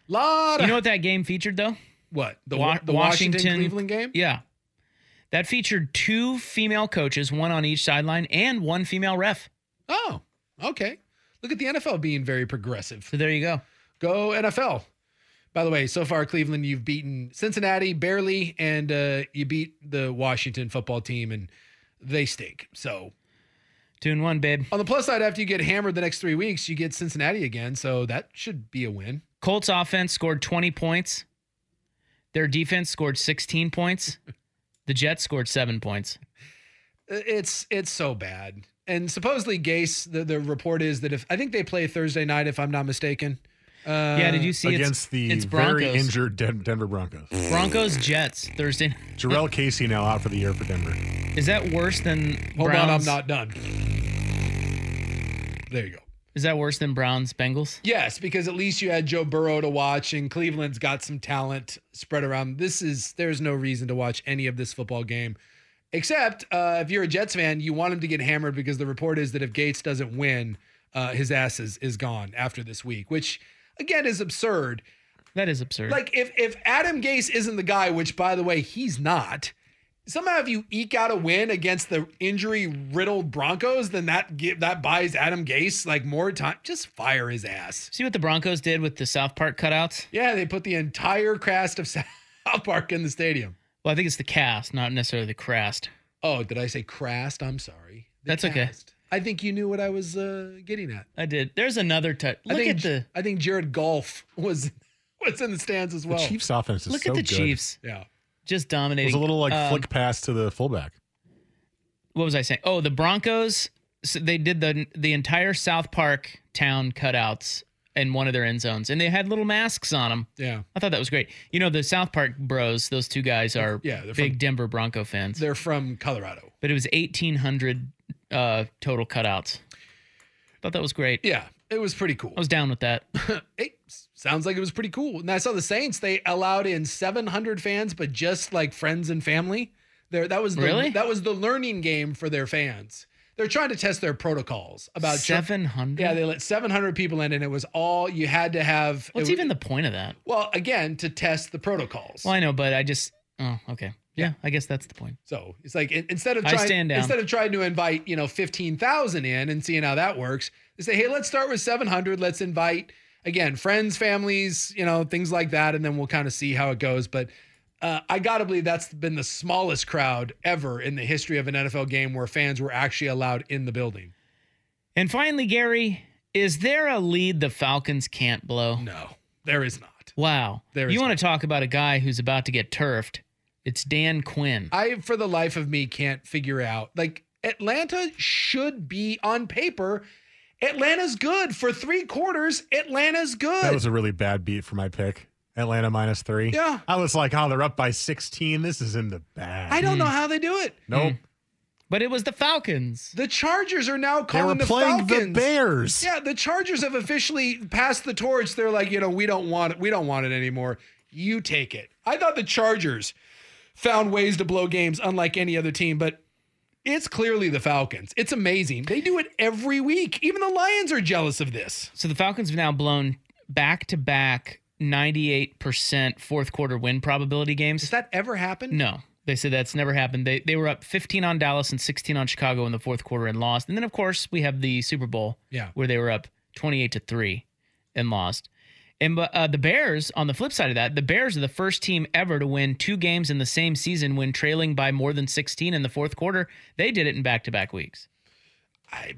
Lot. Of, You know what that game featured, though? what the, Wa- the Washington Cleveland game? Yeah. That featured two female coaches, one on each sideline, and one female ref. Oh, okay. Look at the N F L being very progressive. So there you go. Go N F L. By the way, so far, Cleveland, you've beaten Cincinnati barely, and uh, you beat the Washington football team, and they stink. So, Two and one, babe. on the plus side, after you get hammered the next three weeks, you get Cincinnati again, so that should be a win. Colts offense scored twenty points. Their defense scored sixteen points. The Jets scored seven points. It's it's so bad. And supposedly Gase, the, the report is that if I think they play Thursday night, if I'm not mistaken. Uh, yeah, did you see against it's, the it's very Broncos. injured Den- Denver Broncos? Broncos Jets Thursday night. Jarrell Casey now out for the year for Denver. Is that worse than Hold Browns? on, I'm not done. There you go. Is that worse than Browns Bengals? Yes, because at least you had Joe Burrow to watch, and Cleveland's got some talent spread around. This is there's no reason to watch any of this football game, except uh, if you're a Jets fan, you want him to get hammered because the report is that if Gates doesn't win, uh, his ass is, is gone after this week, which again is absurd. That is absurd. Like if if Adam Gase isn't the guy, which by the way he's not. Somehow, if you eke out a win against the injury-riddled Broncos, then that give, that buys Adam Gase like more time. Just fire his ass. See what the Broncos did with the South Park cutouts? Yeah, they put the entire cast of South Park in the stadium. Well, I think it's the cast, not necessarily the crest. Oh, did I say crast? I'm sorry. The That's okay. cast. I think you knew what I was uh, getting at. I did. There's another touch. I Look think, at the I think Jared Goff was was in the stands as well. The Chiefs offense is look so at the good. Chiefs. Yeah. Just It dominating. was a little like Um, flick pass to the fullback. What was I saying? Oh, the Broncos. So they did the the entire South Park town cutouts in one of their end zones, and they had little masks on them. Yeah. I thought that was great. You know, the South Park bros, those two guys are Yeah, they're big from- Denver Bronco fans. They're from Colorado. But it was eighteen hundred uh, total cutouts. Thought that was great. Yeah, it was pretty cool. I was down with that. It sounds like it was pretty cool. And I saw the Saints, they allowed in seven hundred fans, but just like friends and family. There, that was the, Really? that was the learning game for their fans. They're trying to test their protocols about seven hundred. Yeah, they let seven hundred people in, and it was all you had to have. What's it, even the point of that? Well, again, to test the protocols. Well, I know, but I just. Oh, okay. Yeah, I guess that's the point. So it's like in- instead of I trying stand down. instead of trying to invite you know fifteen thousand in and seeing how that works, they say, hey, let's start with seven hundred. Let's invite again friends, families, you know, things like that, and then we'll kind of see how it goes. But uh, I gotta believe that's been the smallest crowd ever in the history of an N F L game where fans were actually allowed in the building. And finally, Gary, is there a lead the Falcons can't blow? No, there is not. Wow. There you is want to talk about a guy who's about to get turfed? It's Dan Quinn. I, for the life of me, can't figure out. Like, Atlanta should be on paper. Atlanta's good. For three quarters, Atlanta's good. That was a really bad beat for my pick. Atlanta minus three. Yeah. I was like, oh, they're up by sixteen. This is in the bag. I don't know how they do it. Nope. But it was the Falcons. The Chargers are now They were calling the playing Falcons. the Bears. Yeah, the Chargers have officially passed the torch. They're like, you know, we don't want it. We don't want it anymore. You take it. I thought the Chargers found ways to blow games unlike any other team, but it's clearly the Falcons. It's amazing. They do it every week. Even the Lions are jealous of this. So the Falcons have now blown back-to-back ninety-eight percent fourth quarter win probability games. Does that ever happen? No. They said that's never happened. They they were up fifteen on Dallas and sixteen on Chicago in the fourth quarter and lost. And then, of course, we have the Super Bowl Yeah. where they were up twenty-eight to three and lost. And uh, the Bears, on the flip side of that, the Bears are the first team ever to win two games in the same season when trailing by more than sixteen in the fourth quarter. They did it in back-to-back weeks. I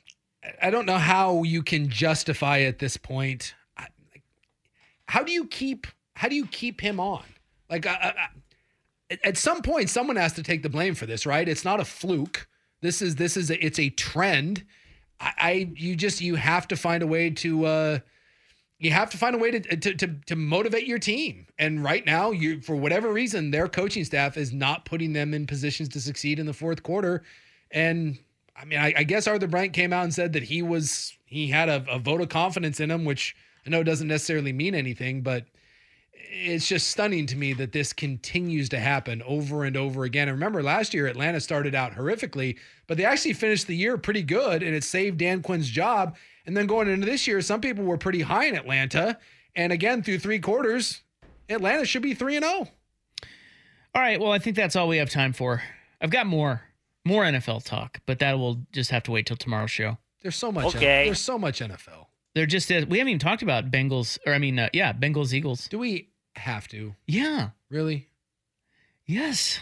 I don't know how you can justify at this point. I, like, how do you keep how do you keep him on? Like I, I, I, at some point, someone has to take the blame for this, right? It's not a fluke. This is this is a, it's a trend. I, I you just you have to find a way to uh, you have to find a way to, to to to motivate your team. And right now, you for whatever reason, their coaching staff is not putting them in positions to succeed in the fourth quarter. And I mean, I, I guess Arthur Bryant came out and said that he was he had a, a vote of confidence in him, which I know doesn't necessarily mean anything, but it's just stunning to me that this continues to happen over and over again. And remember, last year Atlanta started out horrifically, but they actually finished the year pretty good, and it saved Dan Quinn's job. And then going into this year, some people were pretty high in Atlanta, And again, through three quarters, Atlanta should be three and oh. All right, well, I think that's all we have time for. I've got more more N F L talk, but that will just have to wait till tomorrow's show. There's so much Okay. There's so much N F L. There just is. We haven't even talked about Bengals, or I mean, uh, yeah, Bengals, Eagles. Do we have to? Yeah. Really? Yes.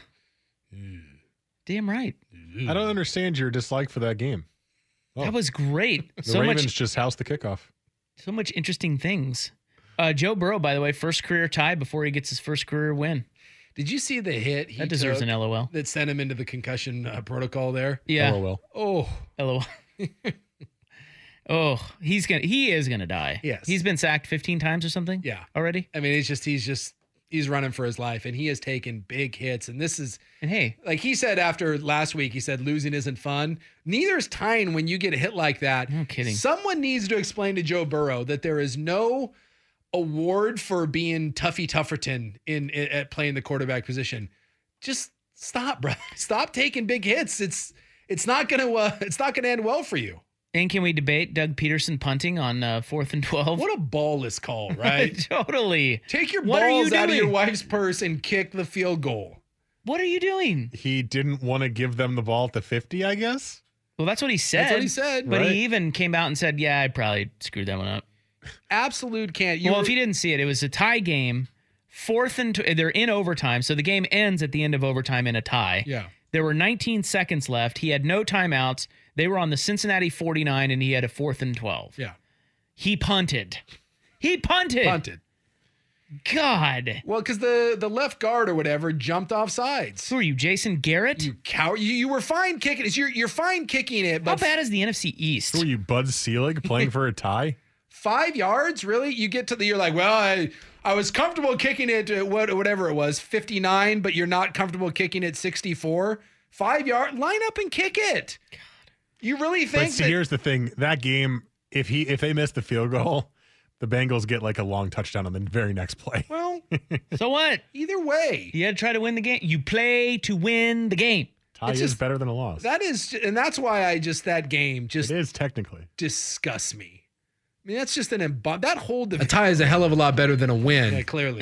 Damn right. I don't understand your dislike for that game. Oh. That was great. The so Ravens much, just housed the kickoff. so much interesting things. Uh, Joe Burrow, by the way, first career tie before he gets his first career win. Did you see the hit he That deserves took an L O L. that sent him into the concussion uh, protocol there? Yeah. L O L. Oh, L O L. Oh, he's gonna. He is gonna die. Yes. He's been sacked fifteen times or something. yeah. Already. I mean, it's just he's just he's running for his life, and he has taken big hits. And this is And hey, like he said after last week. He said losing isn't fun. Neither is tying when you get a hit like that. No kidding. Someone needs to explain to Joe Burrow that there is no award for being Tuffy Tufferton in, in at playing the quarterback position. Just stop, bro. Stop taking big hits. It's it's not gonna uh, it's not gonna end well for you. and can we debate Doug Peterson punting on uh, fourth and twelve? What a ballless call, right? Totally. Take your What are you balls out of doing? your wife's purse and kick the field goal. What are you doing? He didn't want to give them the ball at the fifty, I guess. Well, that's what he said. That's what he said. But Right. he even came out and said, yeah, I probably screwed that one up. Absolute can't. You well, were- if you didn't see it, it was a tie game. Fourth and tw- they're in overtime, so the game ends at the end of overtime in a tie. Yeah. There were nineteen seconds left. He had no timeouts. They were on the Cincinnati forty-nine, and he had a fourth and twelve. Yeah. He punted. He punted. Punted. God. Well, because the, the left guard or whatever jumped off sides. Who are you, Jason Garrett? You coward. You, you were fine kicking it. You're, you're fine kicking it, but How bad is the N F C East? Who are you, Bud Selig, playing for a tie? five yards, really? You get to the, you're like, well, I, I was comfortable kicking it to what, whatever it was, fifty-nine, but you're not comfortable kicking it sixty-four. Five yard, line up and kick it. God. You really But think see, that? here's the thing: that game, if he if they miss the field goal, the Bengals get like a long touchdown on the very next play. Well, So what? either way, You had to try to win the game. You play to win the game. Tie It's is just- better than a loss. that is, and that's why I just, that game just it is technically. disgusts me. I mean, that's just an embo- that whole div- a tie is a hell of a lot better than a win. Yeah, clearly.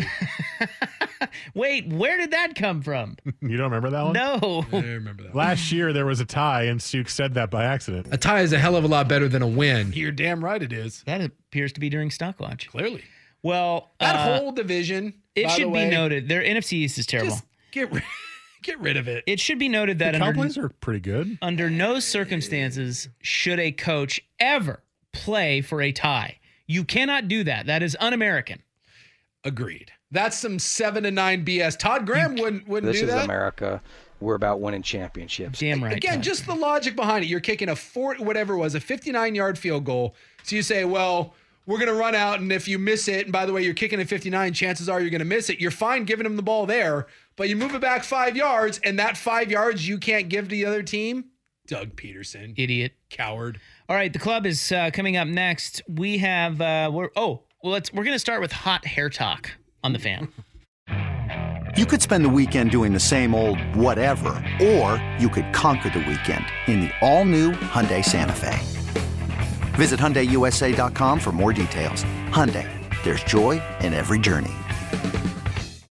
Wait, where did that come from? You don't remember that one? No. I remember that. Last year there was a tie, and Suk said that by accident. A tie is a hell of a lot better than a win. You're damn right it is. That appears to be during Stockwatch. Clearly. Well, That uh, whole division. it by the should be way, noted their N F C East is terrible. Just get rid, get rid of it. It should be noted that The under, Cowboys are pretty good. under no circumstances should a coach ever play for a tie. You cannot do that. That is un-American. Agreed. That's some seven to nine B S. Todd Graham wouldn't wouldn't This do is that. America. We're about winning championships. Damn right. Again, Todd. just the logic behind it. You're kicking a four, whatever it was, a fifty-nine yard field goal. So you say, well, we're going to run out, and if you miss it, and by the way, you're kicking a fifty-nine, chances are you're going to miss it. You're fine giving him the ball there, but you move it back five yards, and that five yards you can't give to the other team. Doug Peterson, idiot. coward. All right, the club is uh, coming up next. We have uh, we're oh well, let's we're gonna start with hot hair talk on the Fan. You could spend the weekend doing the same old whatever, or you could conquer the weekend in the all-new Hyundai Santa Fe. Visit Hyundai U S A dot com for more details. Hyundai, there's joy in every journey.